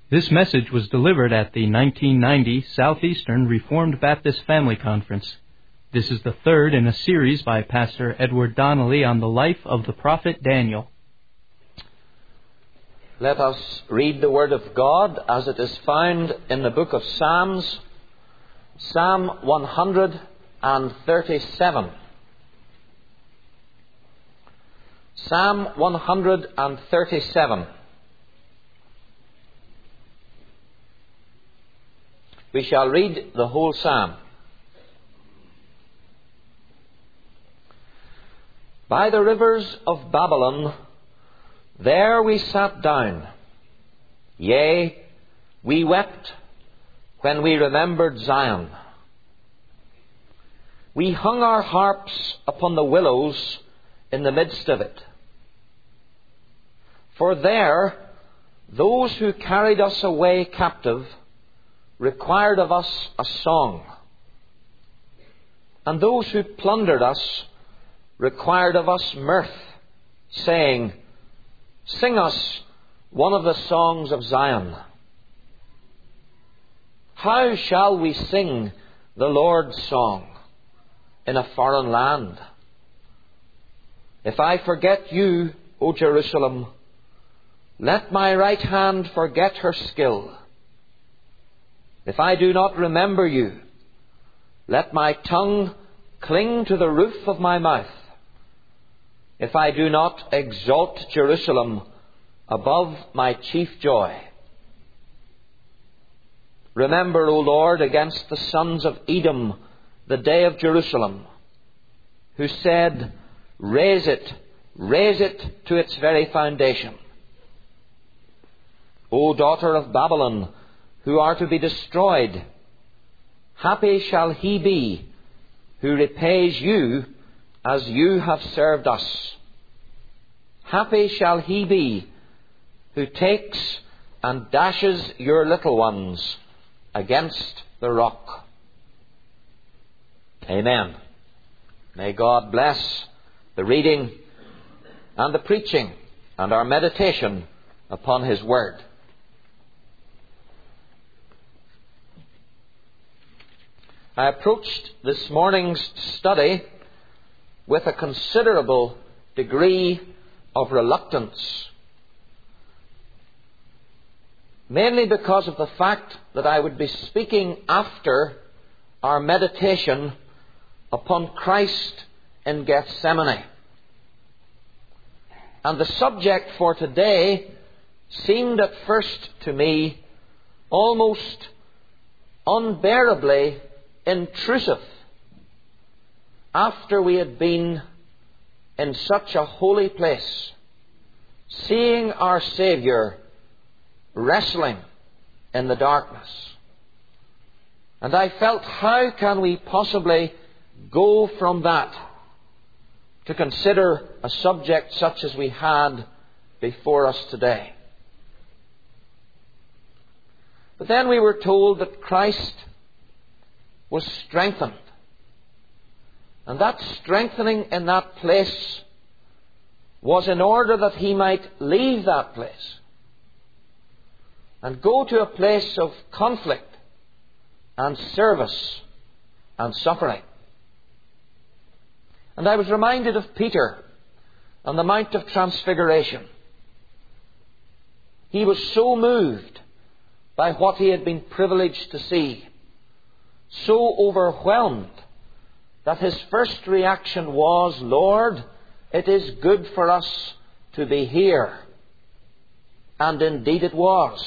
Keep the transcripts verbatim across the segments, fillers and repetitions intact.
This message was delivered at the nineteen ninety Southeastern Reformed Baptist Family Conference. This is the third in a series by Pastor Edward Donnelly on the life of the prophet Daniel. Let us read the Word of God as it is found in the book of Psalms, Psalm one hundred thirty-seven. Psalm one hundred thirty-seven. We shall read the whole psalm. By the rivers of Babylon, there we sat down. Yea, we wept when we remembered Zion. We hung our harps upon the willows in the midst of it. For there, those who carried us away captive required of us a song, and those who plundered us required of us mirth, saying, Sing us one of the songs of Zion. How shall we sing the Lord's song in a foreign land? If I forget you, O Jerusalem, let my right hand forget her skill. If I do not remember you, let my tongue cling to the roof of my mouth. If I do not exalt Jerusalem above my chief joy. Remember, O Lord, against the sons of Edom the day of Jerusalem, who said, Raise it, raise it to its very foundation. O daughter of Babylon, who are to be destroyed, happy shall he be who repays you as you have served us. Happy shall he be who takes and dashes your little ones against the rock. Amen. May God bless the reading and the preaching and our meditation upon His Word. I approached this morning's study with a considerable degree of reluctance, mainly because of the fact that I would be speaking after our meditation upon Christ in Gethsemane. And the subject for today seemed at first to me almost unbearably intrusive after we had been in such a holy place, seeing our Saviour wrestling in the darkness. And I felt, how can we possibly go from that to consider a subject such as we had before us today? But then we were told that Christ was strengthened. And that strengthening in that place was in order that He might leave that place and go to a place of conflict and service and suffering. And I was reminded of Peter on the Mount of Transfiguration. He was so moved by what he had been privileged to see, so overwhelmed, that his first reaction was, Lord, it is good for us to be here. And indeed it was.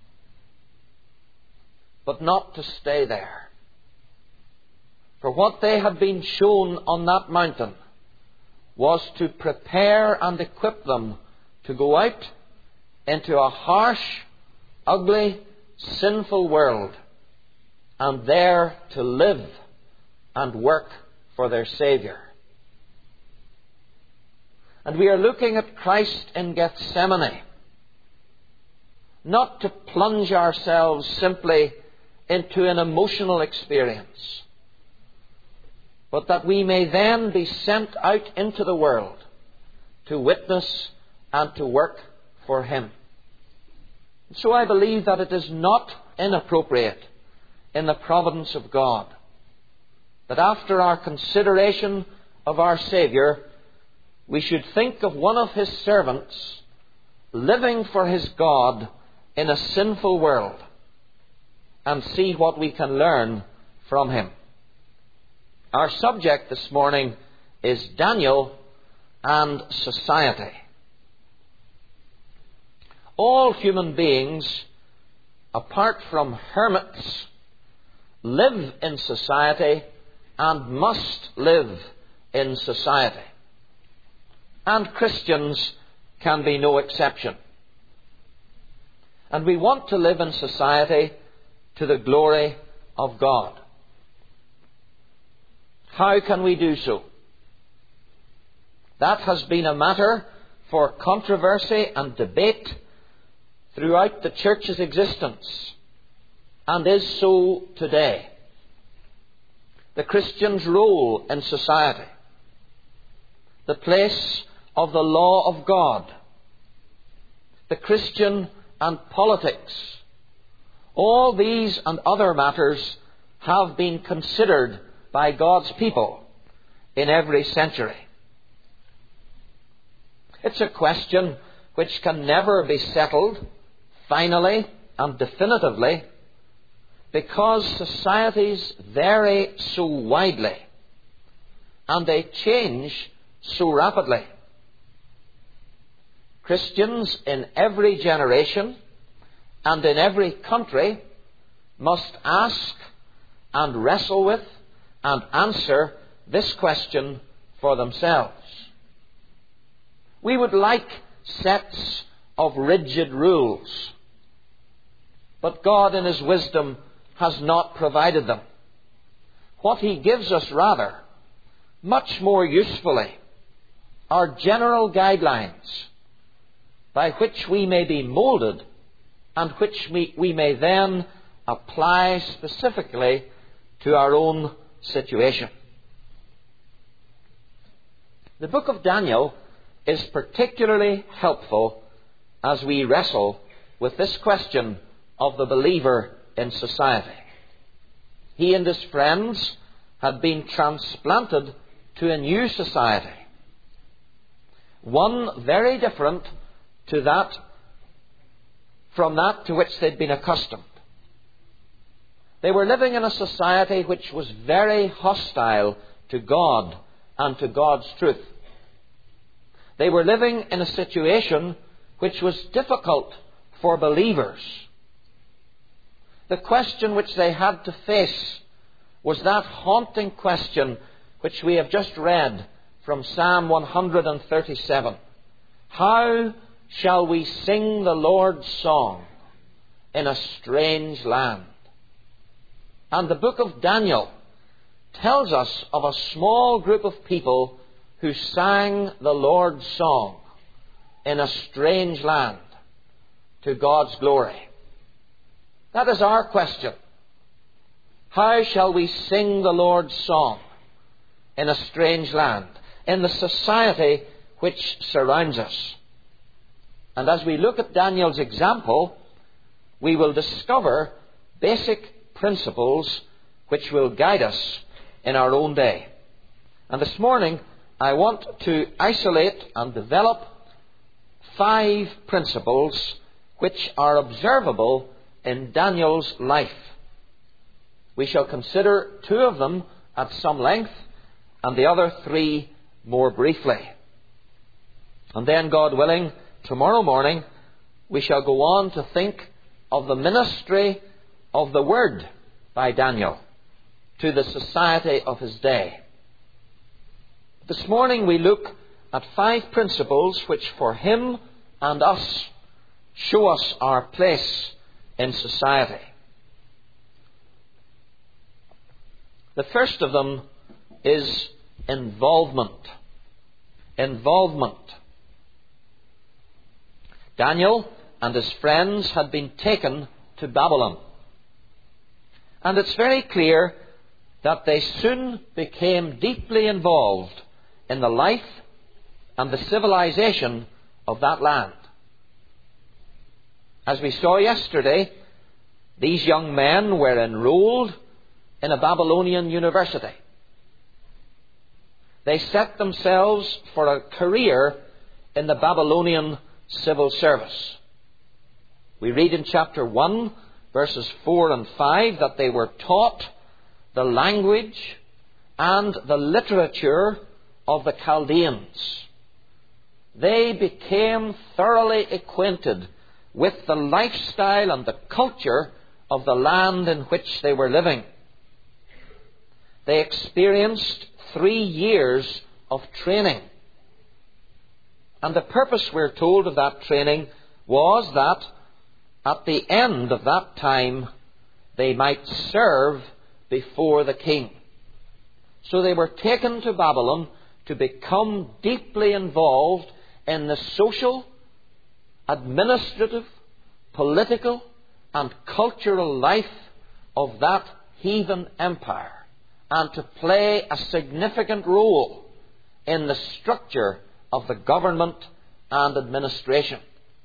But not to stay there. For what they had been shown on that mountain was to prepare and equip them to go out into a harsh, ugly, sinful world, and there to live and work for their Saviour. And we are looking at Christ in Gethsemane, not to plunge ourselves simply into an emotional experience, but that we may then be sent out into the world to witness and to work for Him. So I believe that it is not inappropriate in the providence of God that after our consideration of our Saviour, we should think of one of His servants living for His God in a sinful world and see what we can learn from him. Our subject this morning is Daniel and society. All human beings, apart from hermits, live in society and must live in society. And Christians can be no exception. And we want to live in society to the glory of God. How can we do so? That has been a matter for controversy and debate throughout the Church's existence, and is so today. The Christian's role in society, the place of the law of God, the Christian and politics, all these and other matters have been considered by God's people in every century. It's a question which can never be settled finally and definitively, because societies vary so widely and they change so rapidly. Christians in every generation and in every country must ask and wrestle with and answer this question for themselves. We would like sets of rigid rules, but God in His wisdom has not provided them. What He gives us rather, much more usefully, are general guidelines by which we may be moulded and which we, we may then apply specifically to our own situation. The book of Daniel is particularly helpful as we wrestle with this question of the believer in society. He and his friends had been transplanted to a new society, one very different to that from that to which they'd been accustomed. They were living in a society which was very hostile to God and to God's truth. They were living in a situation which was difficult for believers. The question which they had to face was that haunting question which we have just read from Psalm one thirty-seven. How shall we sing the Lord's song in a strange land? And the book of Daniel tells us of a small group of people who sang the Lord's song in a strange land to God's glory. That is our question. How shall we sing the Lord's song in a strange land, in the society which surrounds us? And as we look at Daniel's example, we will discover basic principles which will guide us in our own day. And this morning, I want to isolate and develop five principles which are observable in Daniel's life. We shall consider two of them at some length and the other three more briefly. And then, God willing, tomorrow morning we shall go on to think of the ministry of the Word by Daniel to the society of his day. This morning we look at five principles which for him and us show us our place in society. The first of them is involvement. Involvement. Daniel and his friends had been taken to Babylon. And it's very clear that they soon became deeply involved in the life and the civilization of that land. As we saw yesterday, these young men were enrolled in a Babylonian university. They set themselves for a career in the Babylonian civil service. We read in chapter one, verses four and five, that they were taught the language and the literature of the Chaldeans. They became thoroughly acquainted with the lifestyle and the culture of the land in which they were living. They experienced three years of training. And the purpose, we're told, of that training was that at the end of that time they might serve before the king. So they were taken to Babylon to become deeply involved in the social, administrative, political and cultural life of that heathen empire, and to play a significant role in the structure of the government and administration.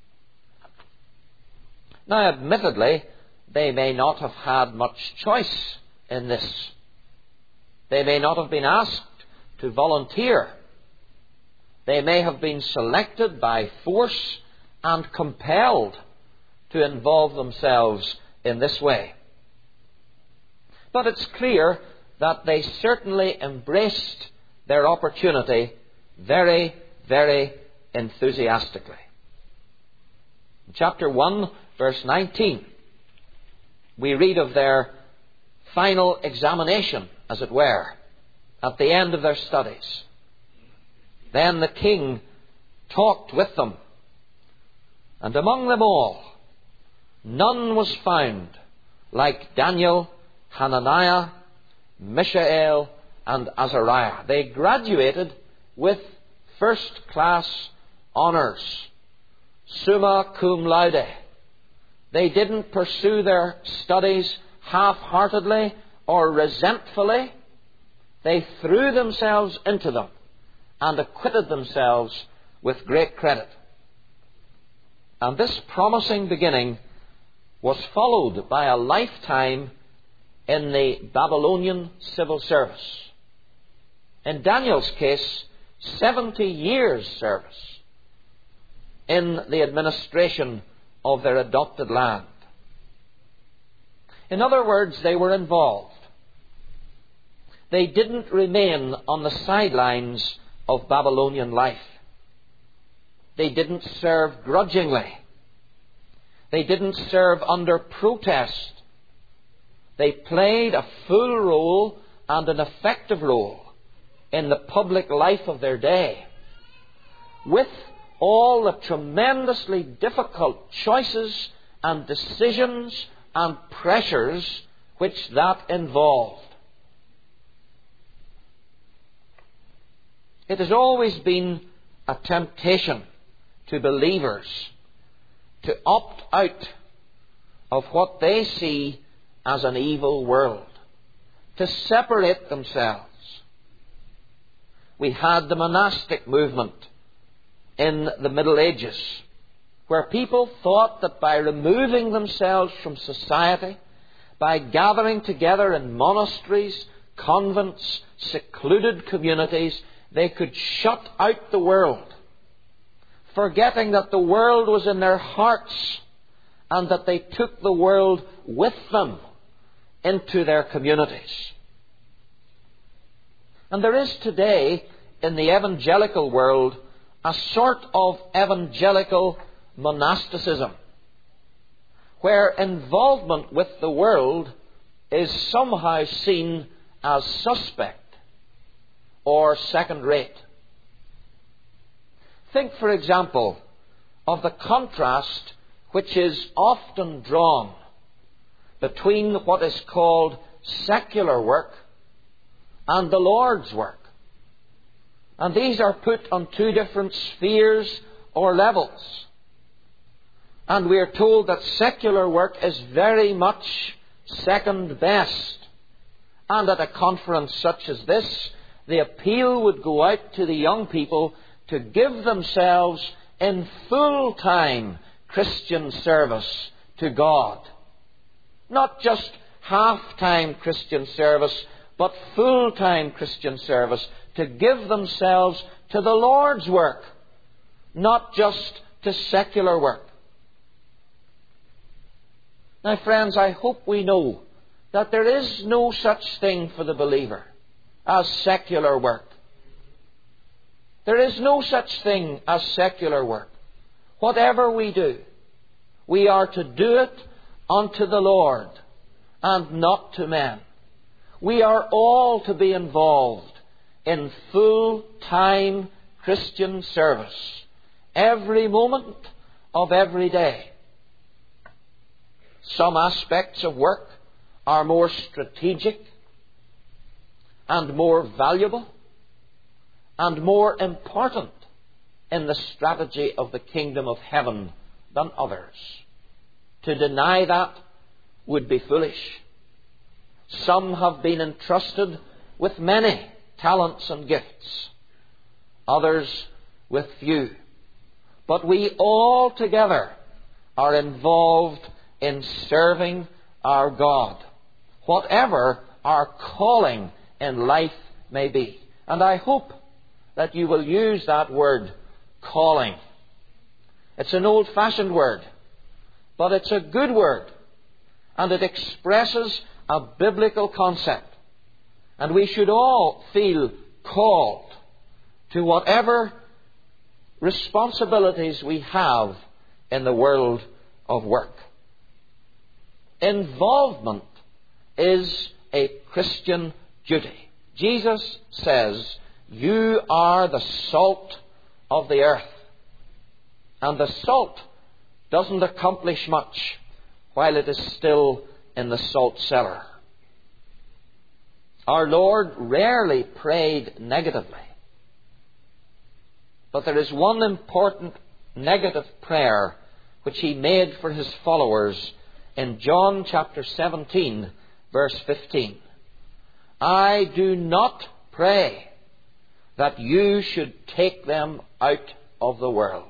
Now, admittedly, they may not have had much choice in this. They may not have been asked to volunteer. They may have been selected by force and compelled to involve themselves in this way. But it's clear that they certainly embraced their opportunity very, very enthusiastically. In chapter one, verse nineteen, we read of their final examination, as it were, at the end of their studies. Then the king talked with them, and among them all, none was found like Daniel, Hananiah, Mishael, and Azariah. They graduated with first-class honours, summa cum laude. They didn't pursue their studies half-heartedly or resentfully. They threw themselves into them and acquitted themselves with great credit. And this promising beginning was followed by a lifetime in the Babylonian civil service. In Daniel's case, seventy years' service in the administration of their adopted land. In other words, they were involved. They didn't remain on the sidelines of Babylonian life. They didn't serve grudgingly. They didn't serve under protest. They played a full role and an effective role in the public life of their day, with all the tremendously difficult choices and decisions and pressures which that involved. It has always been a temptation to believers to opt out of what they see as an evil world, to separate themselves. We had the monastic movement in the Middle Ages, where people thought that by removing themselves from society, by gathering together in monasteries, convents, secluded communities, they could shut out the world, forgetting that the world was in their hearts and that they took the world with them into their communities. And there is today in the evangelical world a sort of evangelical monasticism, where involvement with the world is somehow seen as suspect or second-rate. Think, for example, of the contrast which is often drawn between what is called secular work and the Lord's work. And these are put on two different spheres or levels. And we are told that secular work is very much second best. And at a conference such as this, the appeal would go out to the young people to give themselves in full-time Christian service to God. Not just half-time Christian service, but full-time Christian service, to give themselves to the Lord's work, not just to secular work. Now, friends, I hope we know that there is no such thing for the believer as secular work. There is no such thing as secular work. Whatever we do, we are to do it unto the Lord and not to men. We are all to be involved in full-time Christian service every moment of every day. Some aspects of work are more strategic and more valuable and more important in the strategy of the kingdom of heaven than others. To deny that would be foolish. Some have been entrusted with many talents and gifts, others with few. But we all together are involved in serving our God, whatever our calling in life may be. And I hope that you will use that word, calling. It's an old-fashioned word, but it's a good word, and it expresses a biblical concept. And we should all feel called to whatever responsibilities we have in the world of work. Involvement is a Christian duty. Jesus says, "You are the salt of the earth." And the salt doesn't accomplish much while it is still in the salt cellar. Our Lord rarely prayed negatively. But there is one important negative prayer which He made for His followers in John chapter seventeen, verse fifteen. "I do not pray that you should take them out of the world."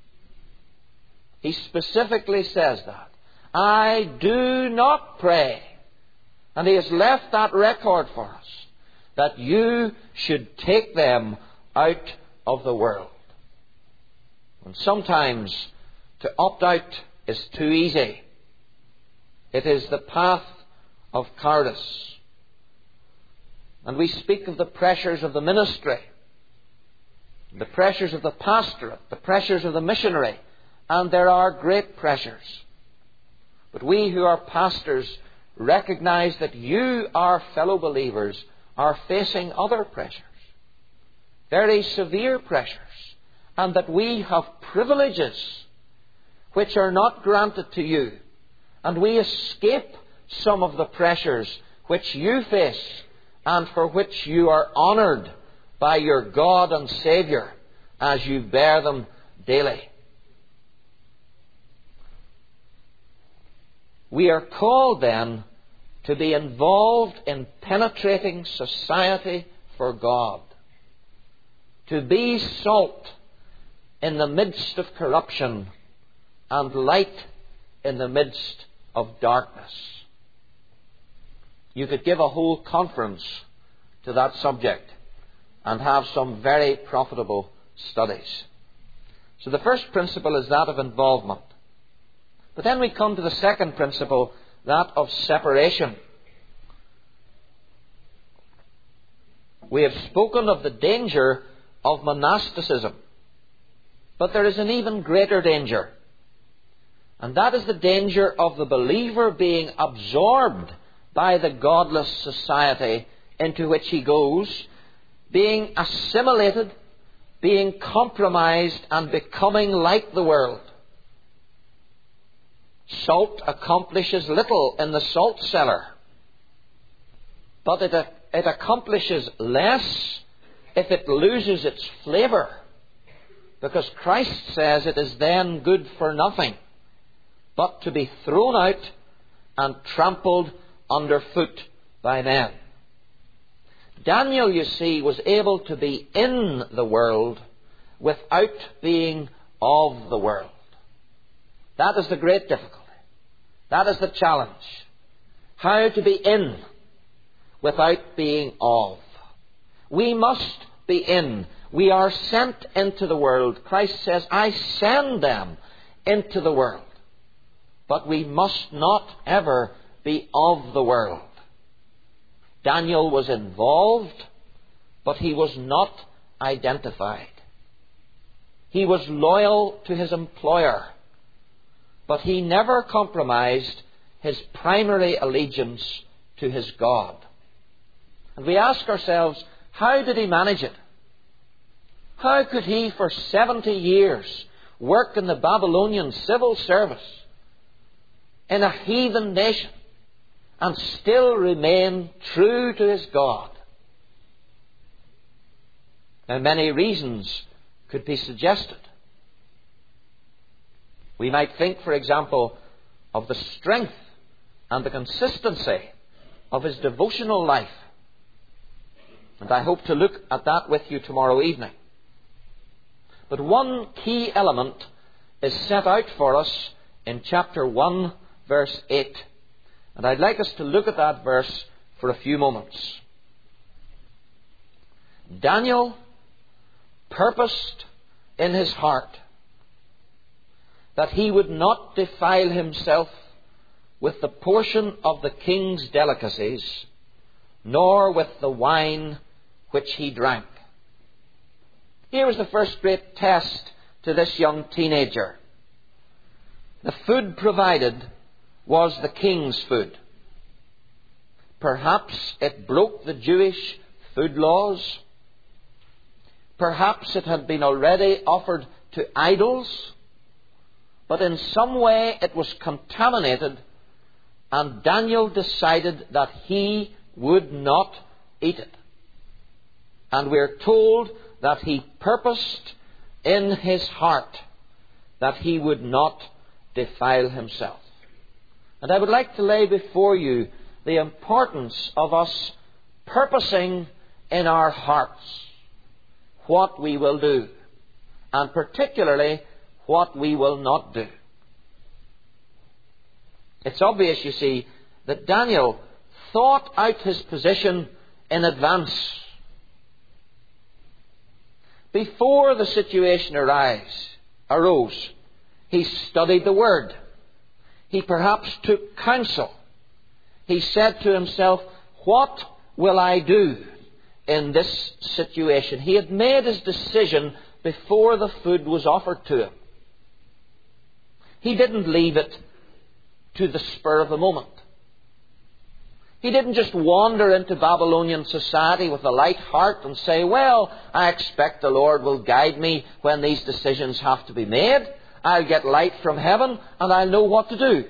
He specifically says that. I do not pray. And He has left that record for us, that you should take them out of the world. And sometimes to opt out is too easy. It is the path of cowardice. And we speak of the pressures of the ministry, the pressures of the pastorate, the pressures of the missionary, and there are great pressures. But we who are pastors recognize that you, our fellow believers, are facing other pressures, very severe pressures, and that we have privileges which are not granted to you, and we escape some of the pressures which you face and for which you are honoured by your God and Saviour as you bear them daily. We are called then to be involved in penetrating society for God, to be salt in the midst of corruption and light in the midst of darkness. You could give a whole conference to that subject and have some very profitable studies. So the first principle is that of involvement. But then we come to the second principle, that of separation. We have spoken of the danger of monasticism, but there is an even greater danger. And that is the danger of the believer being absorbed by the godless society into which he goes, being assimilated, being compromised, and becoming like the world. Salt accomplishes little in the salt cellar, but it, it accomplishes less if it loses its flavour, because Christ says it is then good for nothing but to be thrown out and trampled underfoot by men. Daniel, you see, was able to be in the world without being of the world. That is the great difficulty. That is the challenge. How to be in without being of. We must be in. We are sent into the world. Christ says, I send them into the world. But we must not ever be of the world. Daniel was involved, but he was not identified. He was loyal to his employer, but he never compromised his primary allegiance to his God. And we ask ourselves, how did he manage it? How could he for seventy years work in the Babylonian civil service in a heathen nation and still remain true to his God? Now, many reasons could be suggested. We might think, for example, of the strength and the consistency of his devotional life. And I hope to look at that with you tomorrow evening. But one key element is set out for us in chapter one, verse eight. And I'd like us to look at that verse for a few moments. Daniel purposed in his heart that he would not defile himself with the portion of the king's delicacies, nor with the wine which he drank. Here was the first great test to this young teenager. The food provided was the king's food. Perhaps it broke the Jewish food laws. Perhaps it had been already offered to idols. But in some way it was contaminated, and Daniel decided that he would not eat it. And we're told that he purposed in his heart that he would not defile himself. And I would like to lay before you the importance of us purposing in our hearts what we will do, and particularly what we will not do. It's obvious, you see, that Daniel thought out his position in advance. Before the situation arise, arose, he studied the Word. He perhaps took counsel. He said to himself, what will I do in this situation? He had made his decision before the food was offered to him. He didn't leave it to the spur of the moment. He didn't just wander into Babylonian society with a light heart and say, well, I expect the Lord will guide me when these decisions have to be made. I'll get light from heaven and I'll know what to do.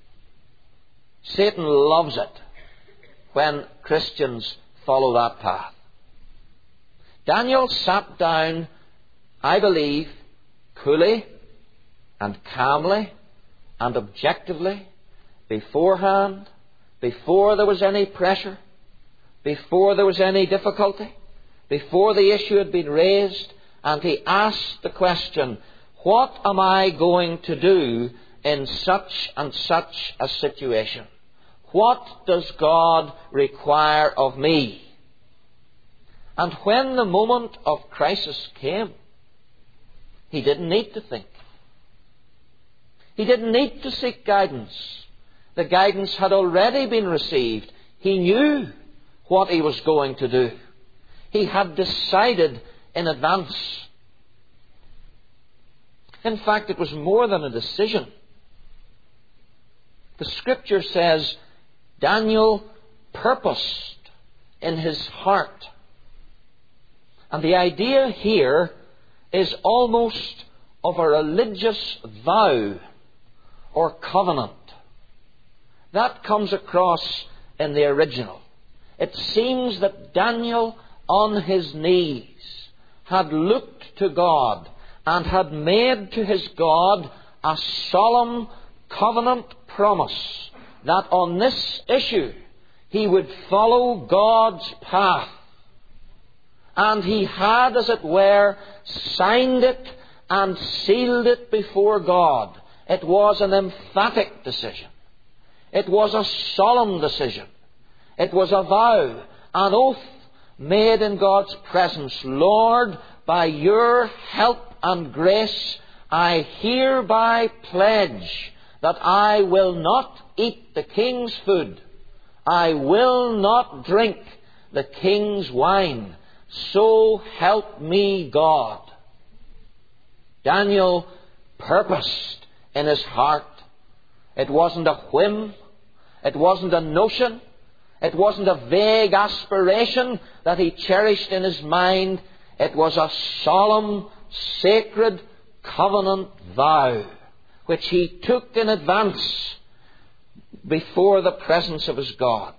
Satan loves it when Christians follow that path. Daniel sat down, I believe, coolly and calmly and objectively beforehand, before there was any pressure, before there was any difficulty, before the issue had been raised, and he asked the question, what am I going to do in such and such a situation? What does God require of me? And when the moment of crisis came, he didn't need to think. He didn't need to seek guidance. The guidance had already been received. He knew what he was going to do. He had decided in advance. In fact, it was more than a decision. The Scripture says Daniel purposed in his heart. And the idea here is almost of a religious vow or covenant. That comes across in the original. It seems that Daniel, on his knees, had looked to God and had made to his God a solemn covenant promise that on this issue he would follow God's path. And he had, as it were, signed it and sealed it before God It was an emphatic decision. It was a solemn decision. It was a vow, an oath made in God's presence. Lord, by your help and grace, I hereby pledge that I will not eat the king's food. I will not drink the king's wine. So help me God. Daniel purposed in his heart. It wasn't a whim. It wasn't a notion. It wasn't a vague aspiration that he cherished in his mind. It was a solemn, sacred covenant vow which he took in advance before the presence of his God.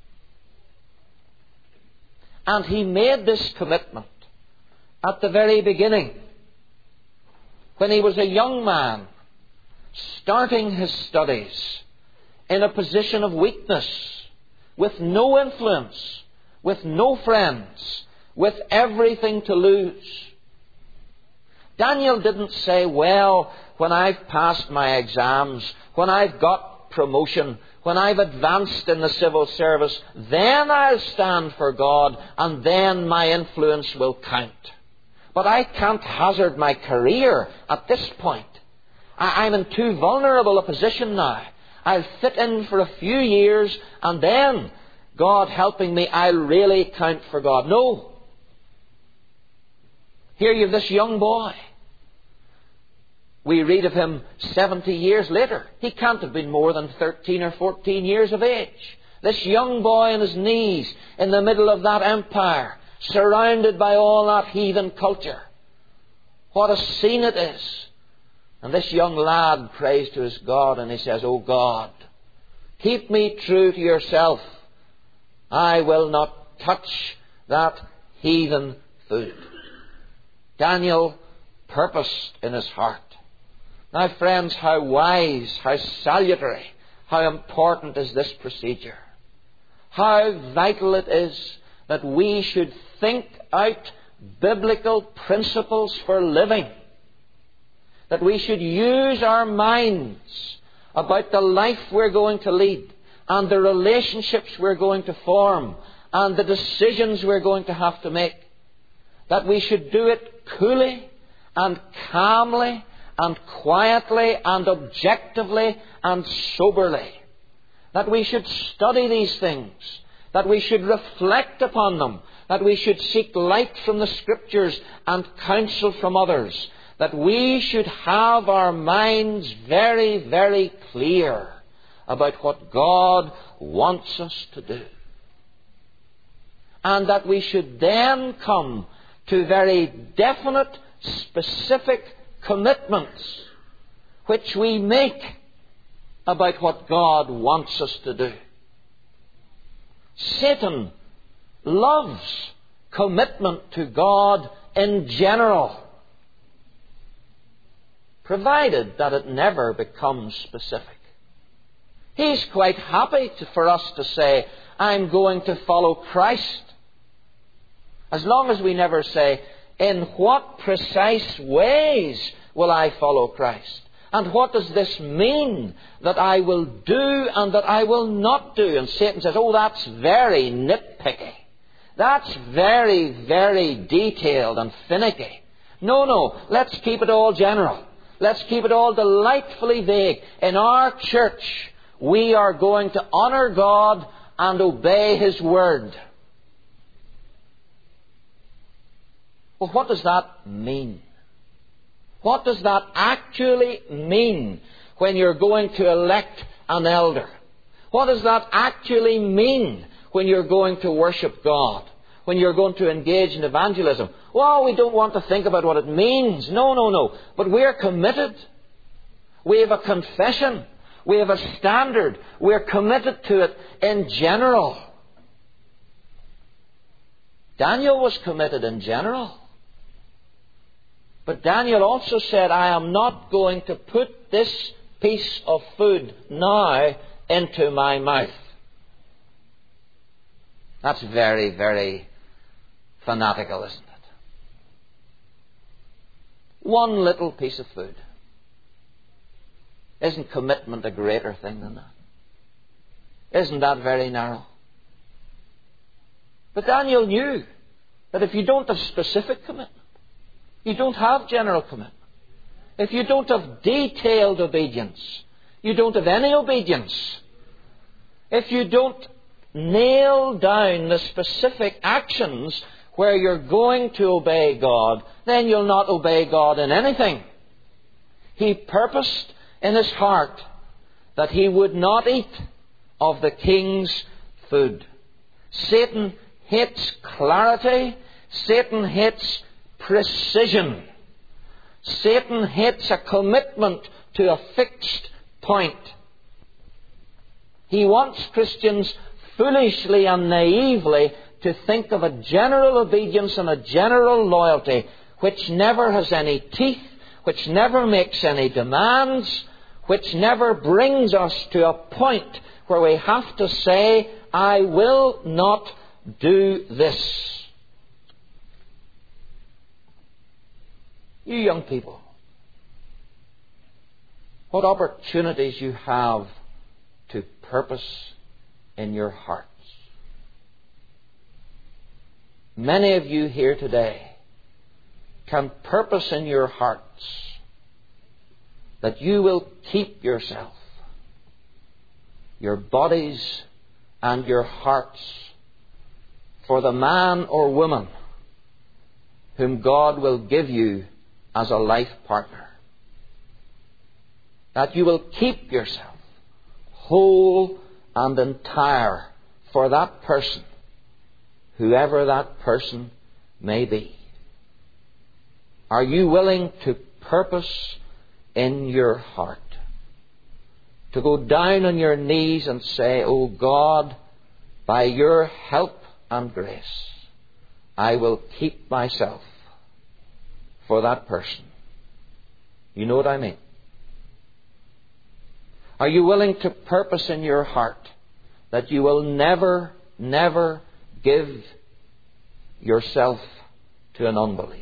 And he made this commitment at the very beginning, when he was a young man, starting his studies in a position of weakness, with no influence, with no friends, with everything to lose. Daniel didn't say, well, when I've passed my exams, when I've got promotion, when I've advanced in the civil service, then I'll stand for God and then my influence will count. But I can't hazard my career at this point. I- I'm in too vulnerable a position now. I'll fit in for a few years and then, God helping me, I'll really count for God. No. Here you have this young boy. We read of him seventy years later. He can't have been more than thirteen or fourteen years of age. This young boy on his knees in the middle of that empire, surrounded by all that heathen culture. What a scene it is. And this young lad prays to his God and he says, "Oh God, keep me true to yourself. I will not touch that heathen food." Daniel purposed in his heart. Now, friends, how wise, how salutary, how important is this procedure. How vital it is that we should think out biblical principles for living. That we should use our minds about the life we're going to lead and the relationships we're going to form and the decisions we're going to have to make. That we should do it coolly and calmly and quietly and objectively and soberly. That we should study these things. That we should reflect upon them. That we should seek light from the Scriptures and counsel from others. That we should have our minds very, very clear about what God wants us to do. And that we should then come to very definite, specific commitments which we make about what God wants us to do. Satan loves commitment to God in general, provided that it never becomes specific. He's quite happy to, for us to say, "I'm going to follow Christ," as long as we never say, "In what precise ways will I follow Christ? And what does this mean that I will do and that I will not do?" And Satan says, "Oh, that's very nitpicky. That's very, very detailed and finicky. No, no, let's keep it all general. Let's keep it all delightfully vague. In our church, we are going to honour God and obey His Word." Well, what does that mean? What does that actually mean when you're going to elect an elder? What does that actually mean when you're going to worship God? When you're going to engage in evangelism? Well, we don't want to think about what it means. No, no, no. But we're committed. We have a confession. We have a standard. We're committed to it in general. Daniel was committed in general. But Daniel also said, "I am not going to put this piece of food now into my mouth." That's very, very fanatical, isn't it? One little piece of food. Isn't commitment a greater thing than that? Isn't that very narrow? But Daniel knew that if you don't have specific commitment, you don't have general commitment. If you don't have detailed obedience, you don't have any obedience. If you don't nail down the specific actions where you're going to obey God, then you'll not obey God in anything. He purposed in his heart that he would not eat of the king's food. Satan hates clarity. Satan hates precision. Satan hates a commitment to a fixed point. He wants Christians foolishly and naively to think of a general obedience and a general loyalty which never has any teeth, which never makes any demands, which never brings us to a point where we have to say, I will not do this. You young people, what opportunities you have to purpose in your hearts. Many of you here today can purpose in your hearts that you will keep yourself, your bodies and your hearts for the man or woman whom God will give you as a life partner. That you will keep yourself whole and entire for that person, whoever that person may be. Are you willing to purpose in your heart, to go down on your knees and say, "Oh God, by your help and grace, I will keep myself for that person"? You know what I mean? Are you willing to purpose in your heart that you will never, never give yourself to an unbeliever?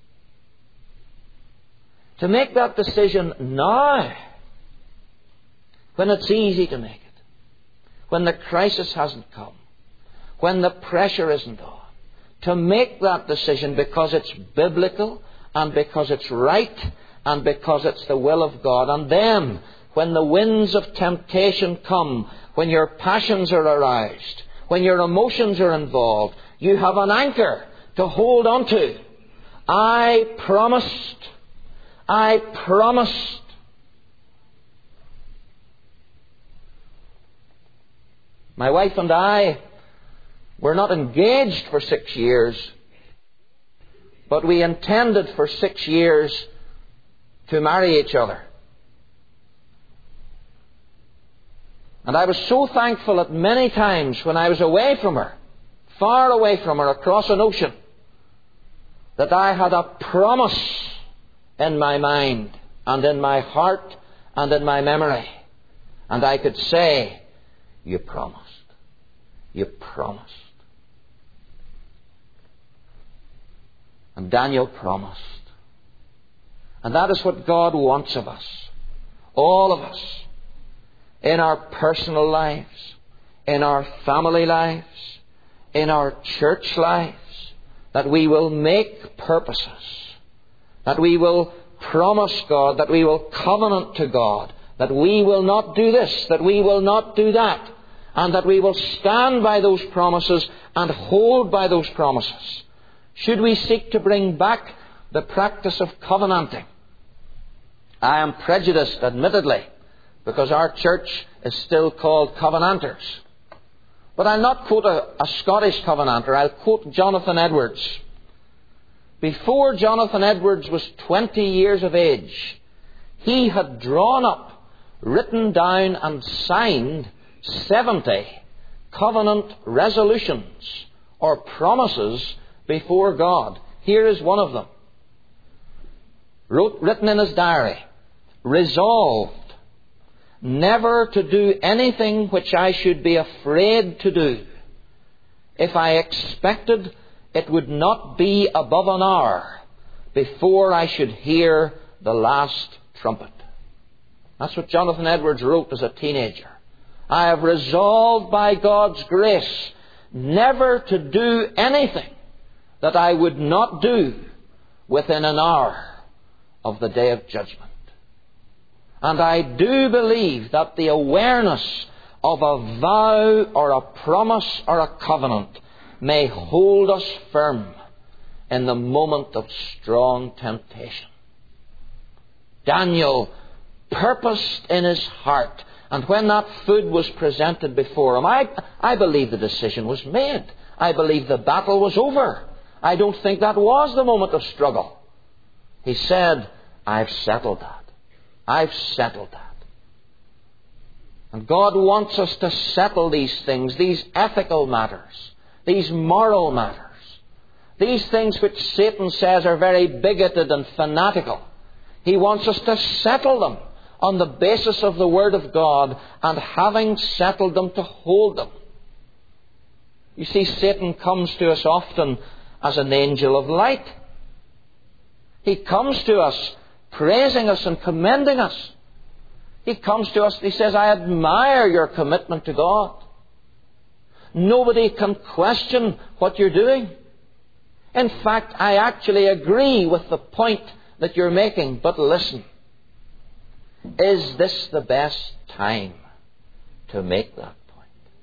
To make that decision now, when it's easy to make it, when the crisis hasn't come, when the pressure isn't on, to make that decision because it's biblical and because it's right and because it's the will of God. And then, when the winds of temptation come, when your passions are aroused, when your emotions are involved, you have an anchor to hold on to. I promised. I promised. My wife and I were not engaged for six years, but we intended for six years to marry each other. And I was so thankful that many times when I was away from her, far away from her across an ocean, that I had a promise in my mind and in my heart and in my memory. And I could say, "You promised. You promised." And Daniel promised. And that is what God wants of us. All of us. In our personal lives, in our family lives, in our church lives, that we will make purposes, that we will promise God, that we will covenant to God, that we will not do this, that we will not do that, and that we will stand by those promises and hold by those promises. Should we seek to bring back the practice of covenanting? I am prejudiced, admittedly, because our church is still called Covenanters. But I'll not quote a, a Scottish Covenanter. I'll quote Jonathan Edwards. Before Jonathan Edwards was twenty years of age, he had drawn up, written down and signed seventy covenant resolutions or promises before God. Here is one of them. Wrote, written in his diary, "Resolved never to do anything which I should be afraid to do. If I expected, it would not be above an hour before I should hear the last trumpet." That's what Jonathan Edwards wrote as a teenager. I have resolved by God's grace never to do anything that I would not do within an hour of the day of judgment. And I do believe that the awareness of a vow or a promise or a covenant may hold us firm in the moment of strong temptation. Daniel purposed in his heart, and when that food was presented before him, I, I believe the decision was made. I believe the battle was over. I don't think that was the moment of struggle. He said, I've settled that. I've settled that. And God wants us to settle these things, these ethical matters, these moral matters, these things which Satan says are very bigoted and fanatical. He wants us to settle them on the basis of the Word of God, and having settled them, to hold them. You see, Satan comes to us often as an angel of light. He comes to us praising us and commending us. He comes to us and he says, I admire your commitment to God. Nobody can question what you're doing. In fact, I actually agree with the point that you're making. But listen, is this the best time to make that point?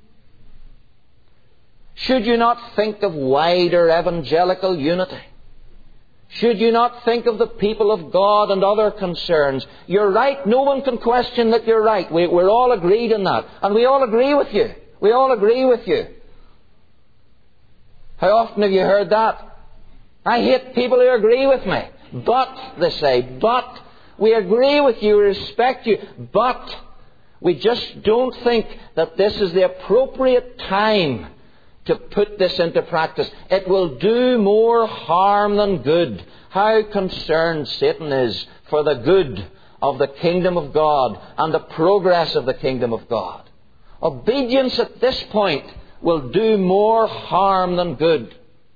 Should you not think of wider evangelical unity? Should you not think of the people of God and other concerns? You're right. No one can question that you're right. We, we're all agreed in that. And we all agree with you. We all agree with you. How often have you heard that? I hate people who agree with me. But, they say, but we agree with you, we respect you, but we just don't think that this is the appropriate time to put this into practice. It will do more harm than good. How concerned Satan is for the good of the kingdom of God and the progress of the kingdom of God. Obedience at this point will do more harm than good.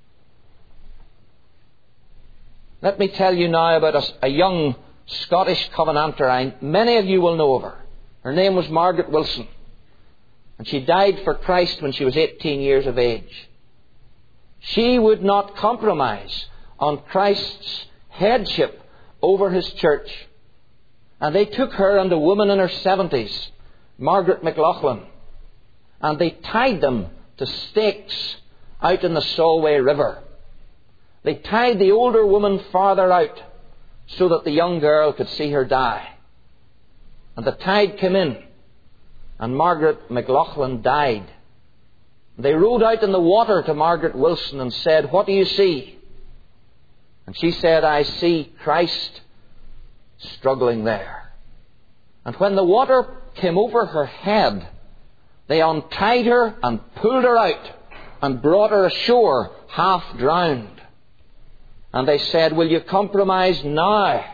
Let me tell you now about a, a young Scottish Covenanter. I, many of you will know of her. Her name was Margaret Wilson. And she died for Christ when she was eighteen years of age. She would not compromise on Christ's headship over his church. And they took her and a woman in her seventies, Margaret McLaughlin, and they tied them to stakes out in the Solway River. They tied the older woman farther out so that the young girl could see her die. And the tide came in, and Margaret McLaughlin died. They rowed out in the water to Margaret Wilson and said, what do you see? And she said, I see Christ struggling there. And when the water came over her head, they untied her and pulled her out and brought her ashore half drowned. And they said, will you compromise now?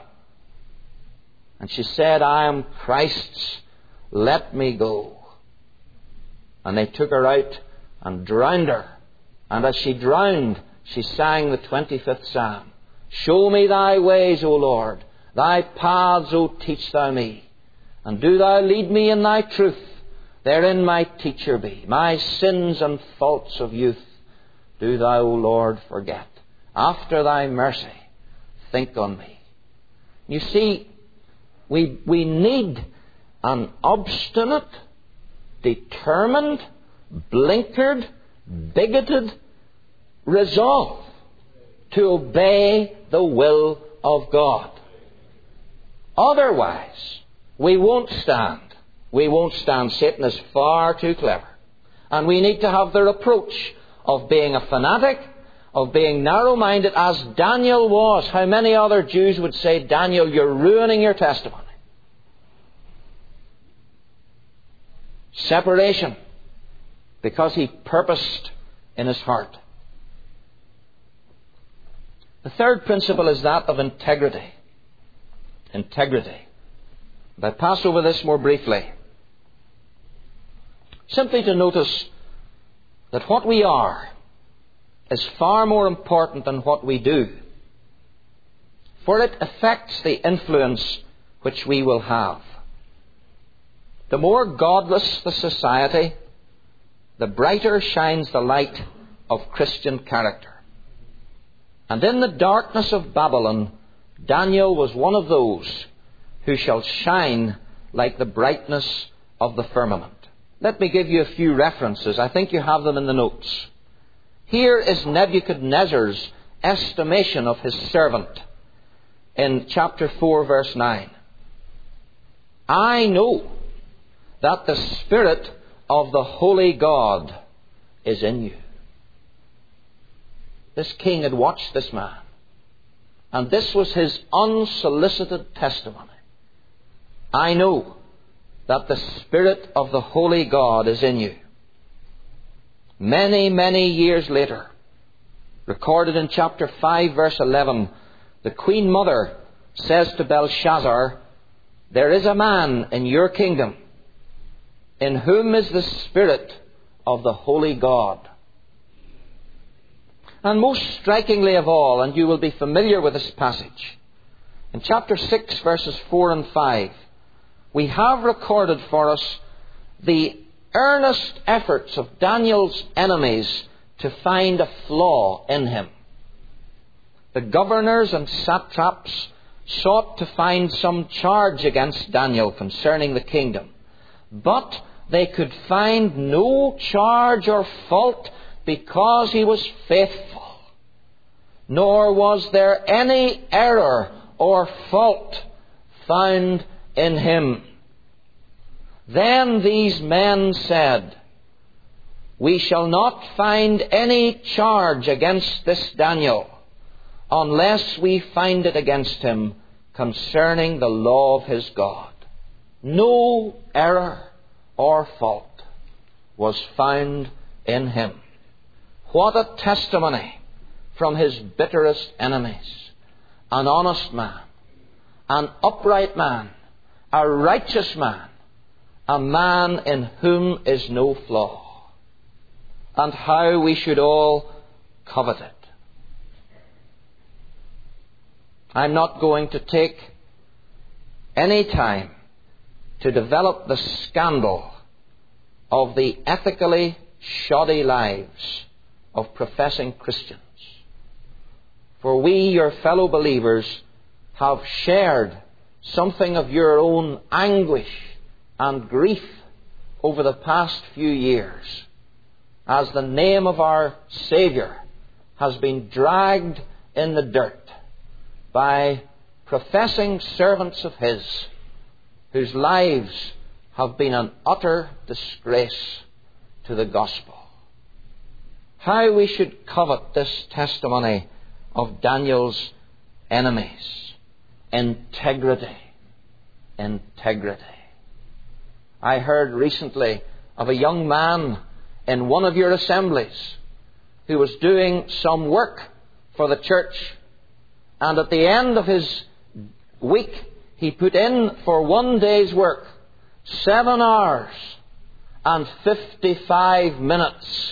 And she said, I am Christ's. Let me go. And they took her out and drowned her. And as she drowned, she sang the twenty-fifth Psalm. Show me thy ways, O Lord. Thy paths, O teach thou me. And do thou lead me in thy truth. Therein my teacher be. My sins and faults of youth do thou, O Lord, forget. After thy mercy, think on me. You see, we, we need an obstinate, determined, blinkered, bigoted resolve to obey the will of God. Otherwise, we won't stand. We won't stand. Satan is far too clever. And we need to have the reproach of being a fanatic, of being narrow-minded, as Daniel was. How many other Jews would say, Daniel, you're ruining your testimony. Separation, because he purposed in his heart. The third principle is that of integrity. Integrity. And I pass over this more briefly. Simply to notice that what we are is far more important than what we do. For it affects the influence which we will have. The more godless the society, the brighter shines the light of Christian character. And in the darkness of Babylon, Daniel was one of those who shall shine like the brightness of the firmament. Let me give you a few references. I think you have them in the notes. Here is Nebuchadnezzar's estimation of his servant in chapter four, verse nine. I know that the Spirit of the Holy God is in you. This king had watched this man, and this was his unsolicited testimony. I know that the Spirit of the Holy God is in you. Many, many years later, recorded in chapter five, verse eleven, the Queen Mother says to Belshazzar, there is a man in your kingdom in whom is the Spirit of the Holy God. And most strikingly of all, and you will be familiar with this passage, in chapter six, verses four and five, we have recorded for us the earnest efforts of Daniel's enemies to find a flaw in him. The governors and satraps sought to find some charge against Daniel concerning the kingdom, but they could find no charge or fault because he was faithful, nor was there any error or fault found in him. Then these men said, we shall not find any charge against this Daniel unless we find it against him concerning the law of his God. No error or fault was found in him. What a testimony from his bitterest enemies. An honest man, an upright man, a righteous man, a man in whom is no flaw. And how we should all covet it. I'm not going to take any time to develop the scandal of the ethically shoddy lives of professing Christians. For we, your fellow believers, have shared something of your own anguish and grief over the past few years, as the name of our Saviour has been dragged in the dirt by professing servants of His, whose lives have been an utter disgrace to the gospel. How we should covet this testimony of Daniel's enemies. Integrity. Integrity. I heard recently of a young man in one of your assemblies who was doing some work for the church, and at the end of his week he put in for one day's work seven hours and fifty-five minutes.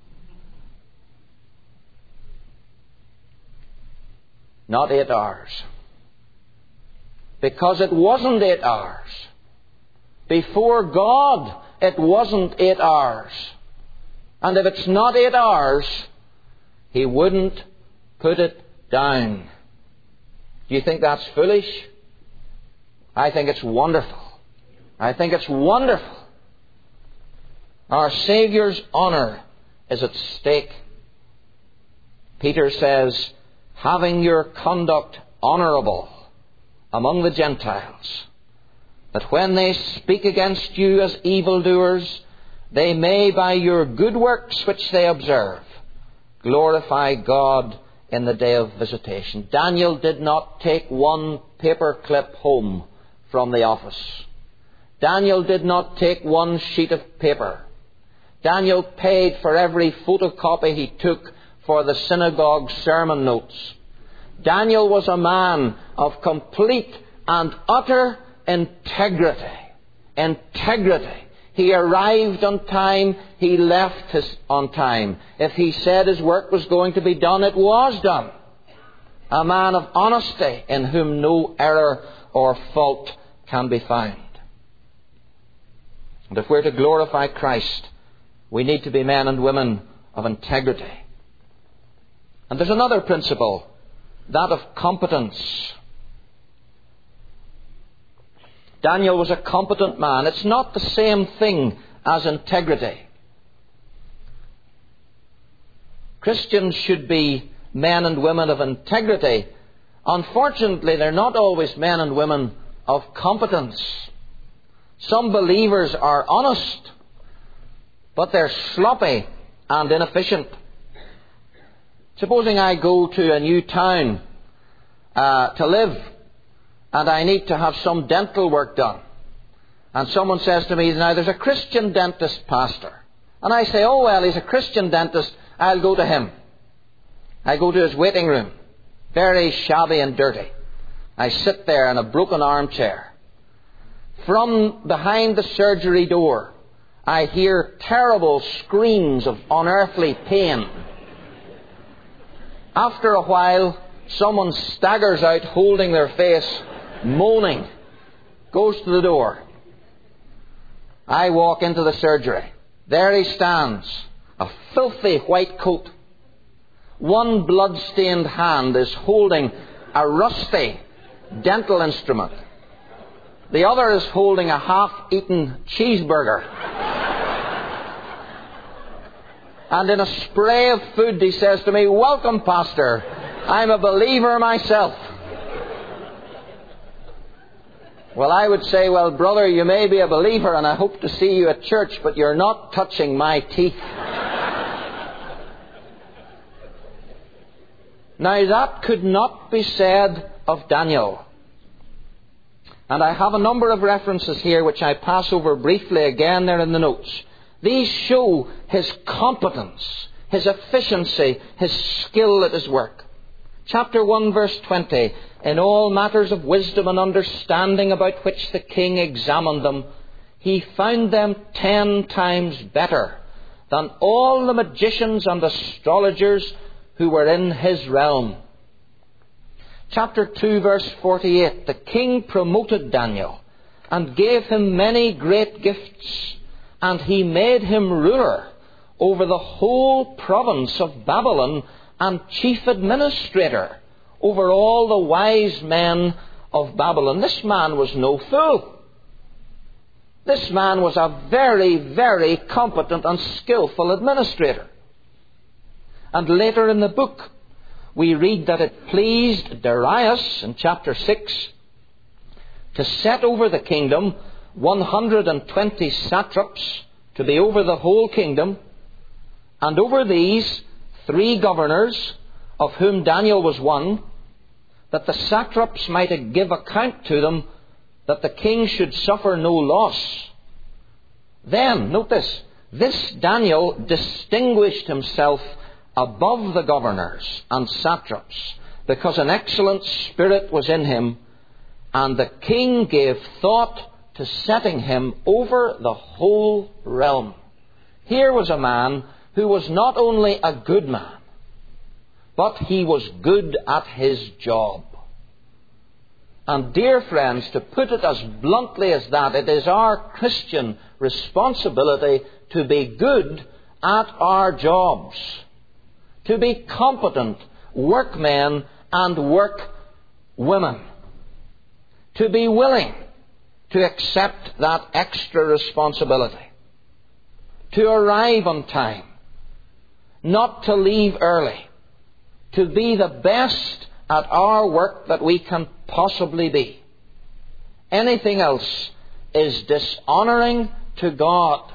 Not eight hours. Because it wasn't eight hours. Before God, it wasn't eight hours. And if it's not eight hours, he wouldn't put it down. Do you think that's foolish? I think it's wonderful. I think it's wonderful. Our Saviour's honour is at stake. Peter says, having your conduct honourable among the Gentiles, that when they speak against you as evildoers, they may by your good works which they observe glorify God in the day of visitation. Daniel did not take one paper clip home from the office. Daniel did not take one sheet of paper. Daniel paid for every photocopy he took for the synagogue sermon notes. Daniel was a man of complete and utter integrity. Integrity. He arrived on time. He left his on time. If he said his work was going to be done, it was done. A man of honesty in whom no error or fault can be found. And if we're to glorify Christ, we need to be men and women of integrity. And there's another principle, that of competence. Daniel was a competent man. It's not the same thing as integrity. Christians should be men and women of integrity. Unfortunately, they're not always men and women of competence. Some believers are honest, but they're sloppy and inefficient. Supposing I go to a new town uh, to live, and I need to have some dental work done. And someone says to me, now there's a Christian dentist, Pastor. And I say, oh well, he's a Christian dentist, I'll go to him. I go to his waiting room, very shabby and dirty. I sit there in a broken armchair. From behind the surgery door, I hear terrible screams of unearthly pain. After a while, someone staggers out holding their face, moaning, goes to the door. I walk into the surgery. There he stands, a filthy white coat. One blood-stained hand is holding a rusty dental instrument. The other is holding a half-eaten cheeseburger. And in a spray of food he says to me, welcome, Pastor. I'm a believer myself. Well, I would say, well, brother, you may be a believer and I hope to see you at church, but you're not touching my teeth. Now, that could not be said of Daniel. And I have a number of references here which I pass over briefly again there in the notes. These show his competence, his efficiency, his skill at his work. Chapter one, verse twenty, in all matters of wisdom and understanding about which the king examined them, he found them ten times better than all the magicians and astrologers who were in his realm. Chapter two, verse forty-eight, the king promoted Daniel and gave him many great gifts, and he made him ruler over the whole province of Babylon and chief administrator over all the wise men of Babylon. This man was no fool. This man was a very, very competent and skillful administrator. And later in the book, we read that it pleased Darius in chapter six to set over the kingdom one hundred twenty satraps to be over the whole kingdom, and over these three governors, of whom Daniel was one, that the satraps might give account to them, that the king should suffer no loss. Then, note this, this Daniel distinguished himself above the governors and satraps, because an excellent spirit was in him, and the king gave thought to setting him over the whole realm. Here was a man who was not only a good man, but he was good at his job. And dear friends, to put it as bluntly as that, it is our Christian responsibility to be good at our jobs, to be competent workmen and workwomen, to be willing to accept that extra responsibility, to arrive on time, not to leave early, to be the best at our work that we can possibly be. Anything else is dishonouring to God.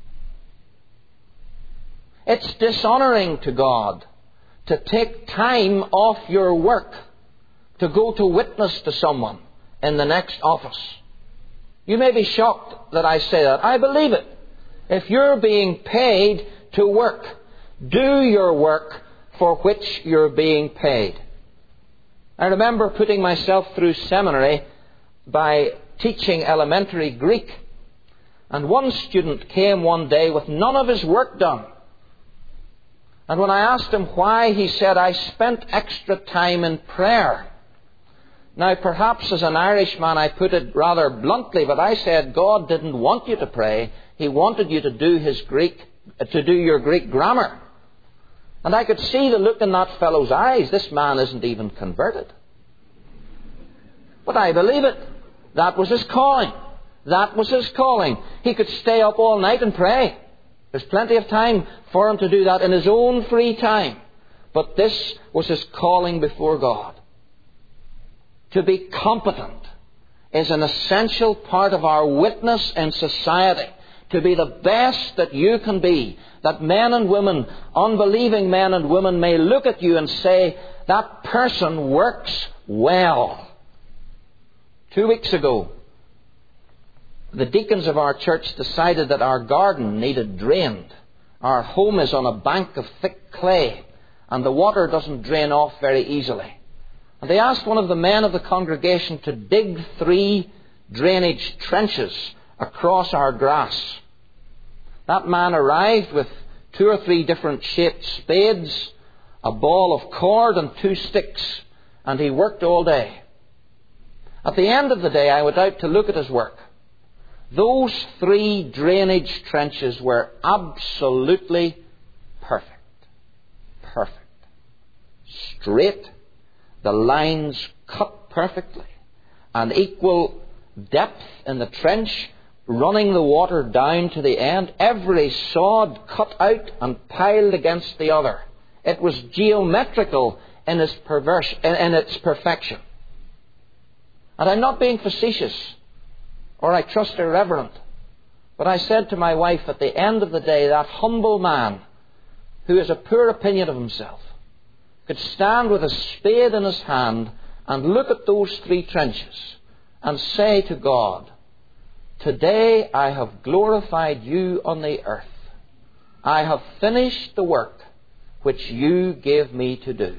It's dishonouring to God to take time off your work to go to witness to someone in the next office. You may be shocked that I say that. I believe it. If you're being paid to work, do your work for which you're being paid. I remember putting myself through seminary by teaching elementary Greek. And one student came one day with none of his work done. And when I asked him why, he said, I spent extra time in prayer. Now, perhaps as an Irishman I put it rather bluntly, but I said God didn't want you to pray. He wanted you to do his Greek, to do your Greek grammar. And I could see the look in that fellow's eyes. This man isn't even converted. But I believe it. That was his calling. That was his calling. He could stay up all night and pray. There's plenty of time for him to do that in his own free time. But this was his calling before God. To be competent is an essential part of our witness in society. To be the best that you can be. That men and women, unbelieving men and women, may look at you and say, that person works well. Two weeks ago, the deacons of our church decided that our garden needed drained. Our home is on a bank of thick clay, and the water doesn't drain off very easily. And they asked one of the men of the congregation to dig three drainage trenches across our grass. That man arrived with two or three different shaped spades, a ball of cord and two sticks, and he worked all day. At the end of the day, I went out to look at his work. Those three drainage trenches were absolutely perfect. Perfect. Straight. The lines cut perfectly. An equal depth in the trench, running the water down to the end. Every sod cut out and piled against the other. It was geometrical in its, perverse, in, in its perfection. And I'm not being facetious, or I trust irreverent. But I said to my wife, at the end of the day, that humble man, who has a poor opinion of himself, could stand with a spade in his hand and look at those three trenches and say to God, today I have glorified you on the earth. I have finished the work which you gave me to do.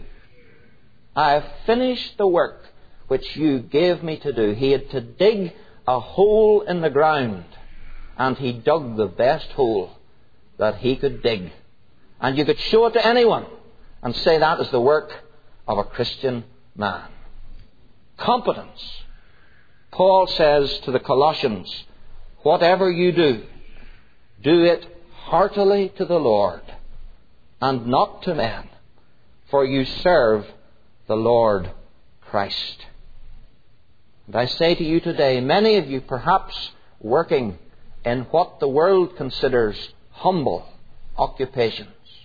I have finished the work which you gave me to do. He had to dig a hole in the ground, and he dug the best hole that he could dig. And you could show it to anyone and say that is the work of a Christian man. Competence. Paul says to the Colossians, whatever you do, do it heartily to the Lord and not to men, for you serve the Lord Christ. And I say to you today, many of you perhaps working in what the world considers humble occupations.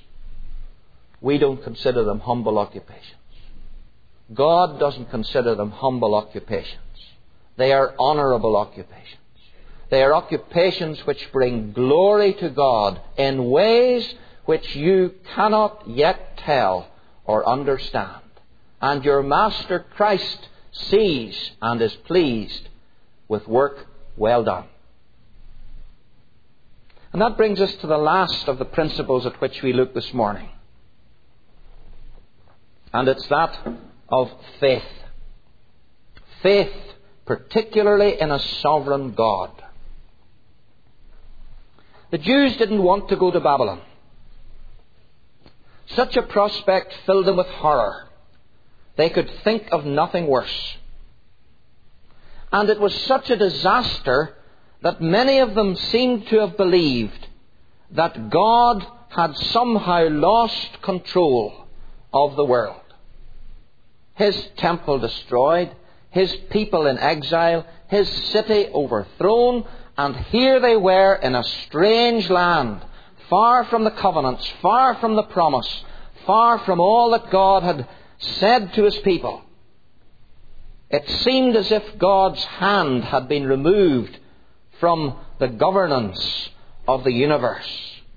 We don't consider them humble occupations. God doesn't consider them humble occupations. They are honourable occupations. They are occupations which bring glory to God in ways which you cannot yet tell or understand. And your Master Christ sees and is pleased with work well done. And that brings us to the last of the principles at which we look this morning. And it's that of faith. Faith, particularly in a sovereign God. The Jews didn't want to go to Babylon. Such a prospect filled them with horror. They could think of nothing worse. And it was such a disaster that many of them seemed to have believed that God had somehow lost control of the world. His temple destroyed, his people in exile, his city overthrown, and here they were in a strange land, far from the covenants, far from the promise, far from all that God had said to his people. It seemed as if God's hand had been removed from the governance of the universe.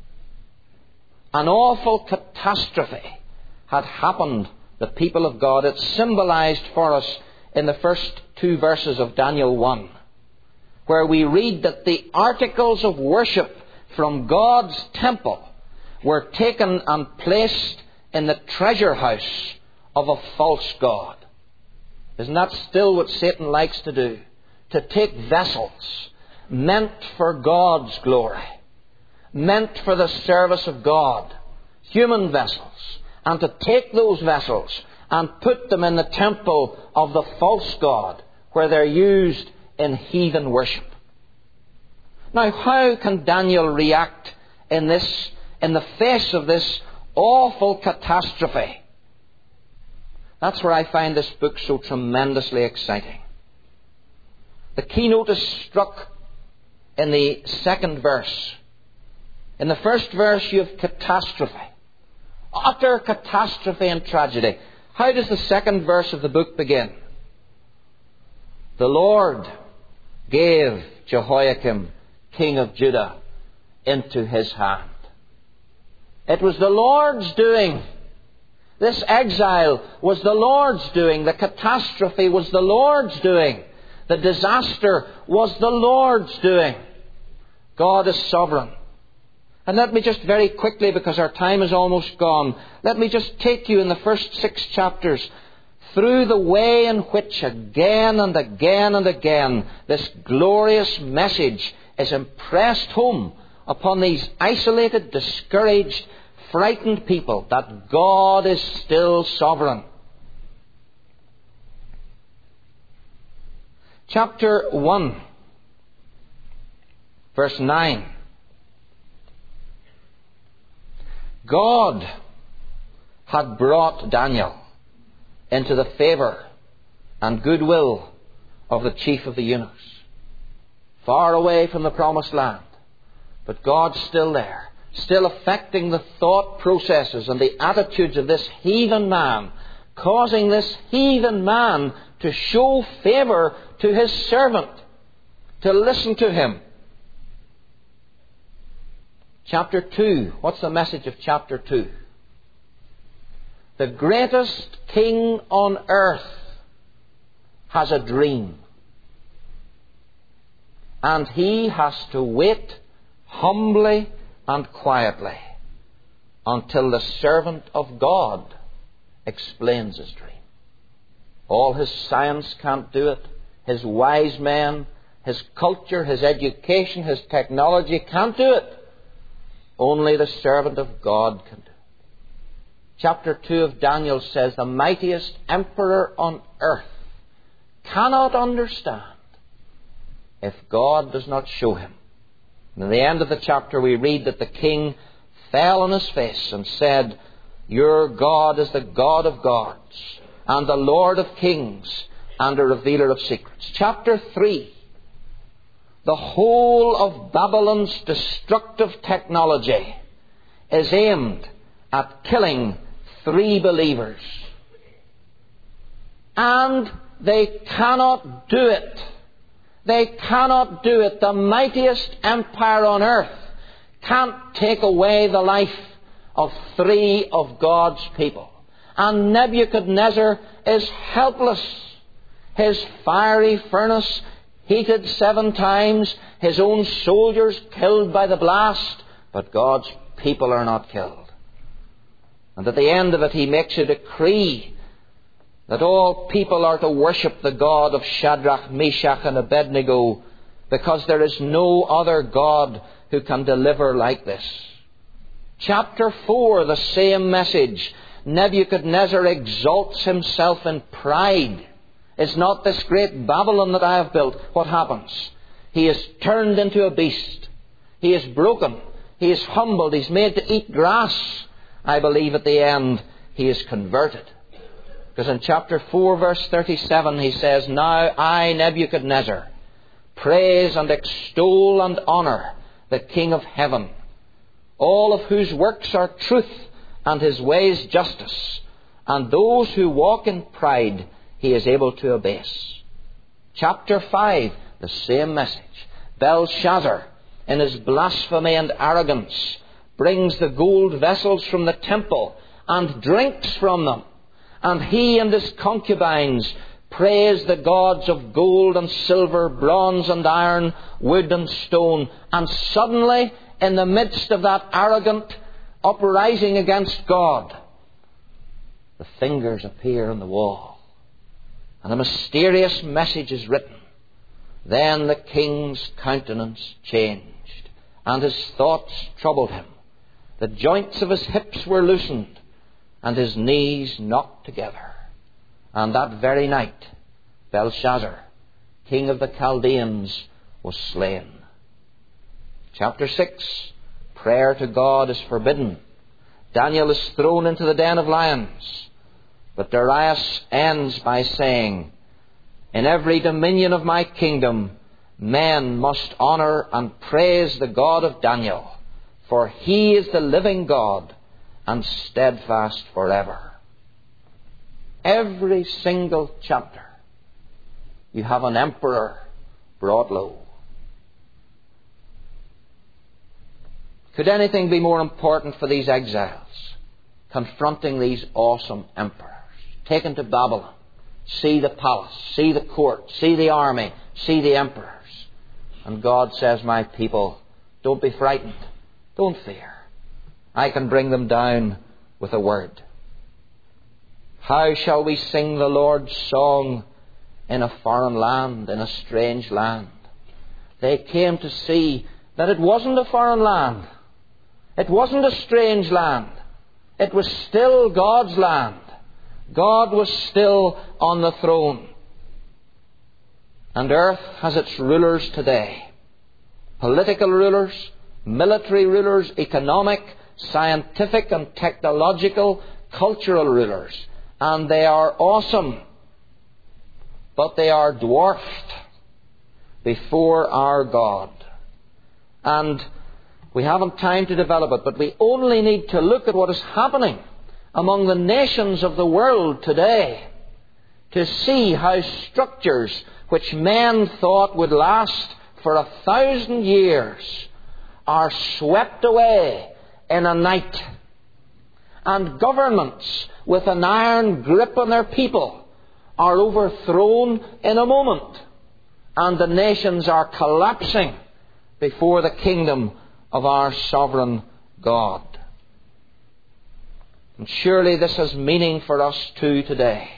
An awful catastrophe had happened, the people of God. It's symbolized for us in the first two verses of Daniel one, where we read that the articles of worship from God's temple were taken and placed in the treasure house of a false god. Isn't that still what Satan likes to do? To take vessels meant for God's glory, meant for the service of God, human vessels, and to take those vessels and put them in the temple of the false god, where they're used in heathen worship. Now, how can Daniel react in this, in the face of this awful catastrophe? That's where I find this book so tremendously exciting. The keynote is struck in the second verse. In the first verse you have catastrophe. Utter catastrophe and tragedy. How does the second verse of the book begin? The Lord gave Jehoiakim, king of Judah, into his hand. It was the Lord's doing. This exile was the Lord's doing. The catastrophe was the Lord's doing. The disaster was the Lord's doing. God is sovereign. And let me just very quickly, because our time is almost gone, let me just take you in the first six chapters through the way in which again and again and again this glorious message is impressed home upon these isolated, discouraged, frightened people that God is still sovereign. Chapter one, verse nine. God had brought Daniel into the favour and goodwill of the chief of the eunuchs, far away from the promised land. But God's still there, still affecting the thought processes and the attitudes of this heathen man, causing this heathen man to show favour to his servant, to listen to him. Chapter two. What's the message of chapter two? The greatest king on earth has a dream. And he has to wait humbly and quietly until the servant of God explains his dream. All his science can't do it. His wise men, his culture, his education, his technology can't do it. Only the servant of God can do it. Chapter two of Daniel says the mightiest emperor on earth cannot understand if God does not show him. And in the end of the chapter we read that the king fell on his face and said, "Your God is the God of gods and the Lord of kings and a revealer of secrets." Chapter three. The whole of Babylon's destructive technology is aimed at killing three believers. And they cannot do it. They cannot do it. The mightiest empire on earth can't take away the life of three of God's people. And Nebuchadnezzar is helpless. His fiery furnace heated seven times, his own soldiers killed by the blast, but God's people are not killed. And at the end of it he makes a decree that all people are to worship the God of Shadrach, Meshach and Abednego, because there is no other God who can deliver like this. Chapter four, the same message. Nebuchadnezzar exalts himself in pride. It's not this great Babylon that I have built. What happens? He is turned into a beast. He is broken. He is humbled. He's made to eat grass. I believe at the end he is converted. Because in chapter four, verse thirty-seven, he says, "Now I, Nebuchadnezzar, praise and extol and honour the King of heaven, all of whose works are truth and his ways justice, and those who walk in pride he is able to abase." Chapter five, the same message. Belshazzar, in his blasphemy and arrogance, brings the gold vessels from the temple and drinks from them. And he and his concubines praise the gods of gold and silver, bronze and iron, wood and stone. And suddenly, in the midst of that arrogant uprising against God, the fingers appear on the wall. And a mysterious message is written. Then the king's countenance changed, and his thoughts troubled him. The joints of his hips were loosened, and his knees knocked together. And that very night, Belshazzar, king of the Chaldeans, was slain. Chapter six, prayer to God is forbidden. Daniel is thrown into the den of lions. But Darius ends by saying, in every dominion of my kingdom, men must honour and praise the God of Daniel, for he is the living God and steadfast forever. Every single chapter, you have an emperor brought low. Could anything be more important for these exiles? Confronting these awesome emperors. Taken to Babylon. See the palace. See the court. See the army. See the emperors. And God says, my people, don't be frightened. Don't fear. I can bring them down with a word. How shall we sing the Lord's song in a foreign land, in a strange land? They came to see that it wasn't a foreign land. It wasn't a strange land. It was still God's land. God was still on the throne. And earth has its rulers today. Political rulers, military rulers, economic, scientific and technological, cultural rulers. And they are awesome. But they are dwarfed before our God. And we haven't time to develop it, but we only need to look at what is happening among the nations of the world today to see how structures which men thought would last for a thousand years are swept away in a night. And governments with an iron grip on their people are overthrown in a moment. And the nations are collapsing before the kingdom of our sovereign God. And surely this has meaning for us too today.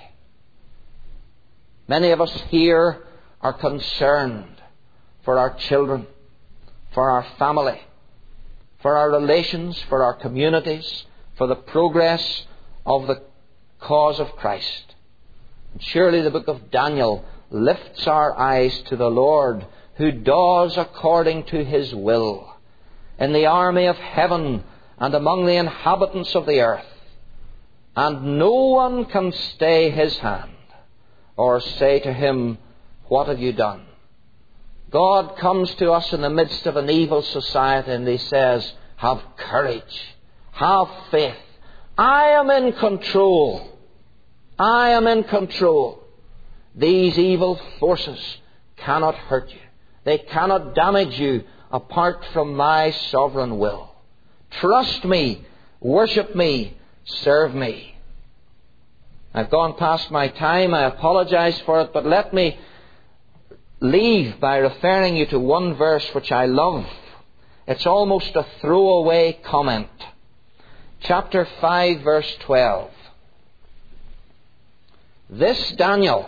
Many of us here are concerned for our children, for our family, for our relations, for our communities, for the progress of the cause of Christ. And surely the book of Daniel lifts our eyes to the Lord, who does according to his will in the army of heaven and among the inhabitants of the earth. And no one can stay his hand or say to him, what have you done? God comes to us in the midst of an evil society and he says, have courage, have faith. I am in control. I am in control. These evil forces cannot hurt you. They cannot damage you apart from my sovereign will. Trust me, worship me, serve me. I've gone past my time. I apologize for it, but let me leave by referring you to one verse which I love. It's almost a throwaway comment. Chapter five, verse twelve. This Daniel,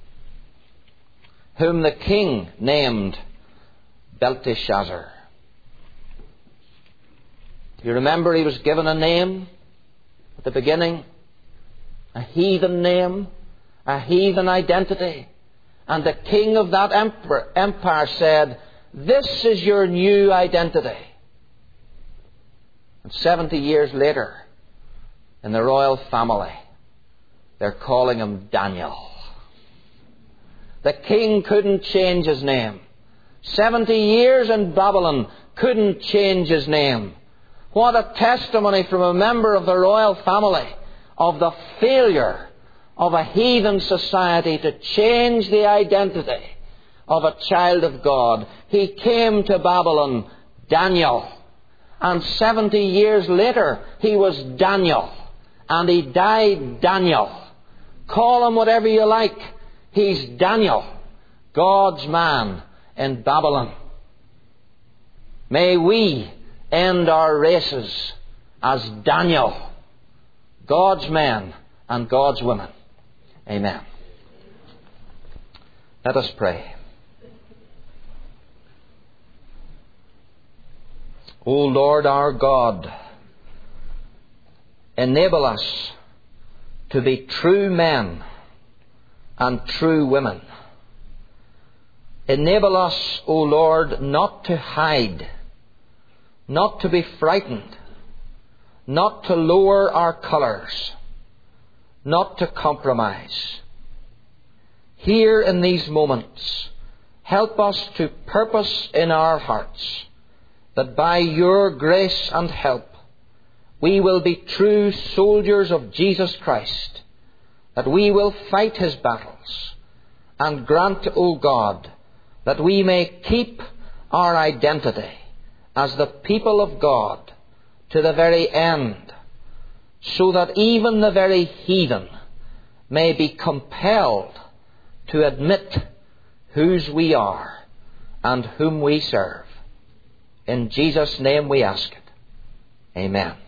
whom the king named Belteshazzar. You remember he was given a name at the beginning? A heathen name, a heathen identity. And the king of that empire said, this is your new identity. And seventy years later, in the royal family, they're calling him Daniel. The king couldn't change his name. Seventy years in Babylon couldn't change his name. What a testimony from a member of the royal family of the failure of a heathen society to change the identity of a child of God. He came to Babylon, Daniel. And seventy years later, he was Daniel. And he died Daniel. Call him whatever you like. He's Daniel, God's man in Babylon. May we end our races as Daniel, God's men and God's women. Amen. Let us pray. O Lord our God, enable us to be true men and true women. Enable us, O Lord, not to hide, not to be frightened, not to lower our colours, not to compromise. Here in these moments, help us to purpose in our hearts that by your grace and help we will be true soldiers of Jesus Christ, that we will fight his battles, and grant, O God, that we may keep our identity as the people of God to the very end, so that even the very heathen may be compelled to admit whose we are and whom we serve. In Jesus' name we ask it. Amen.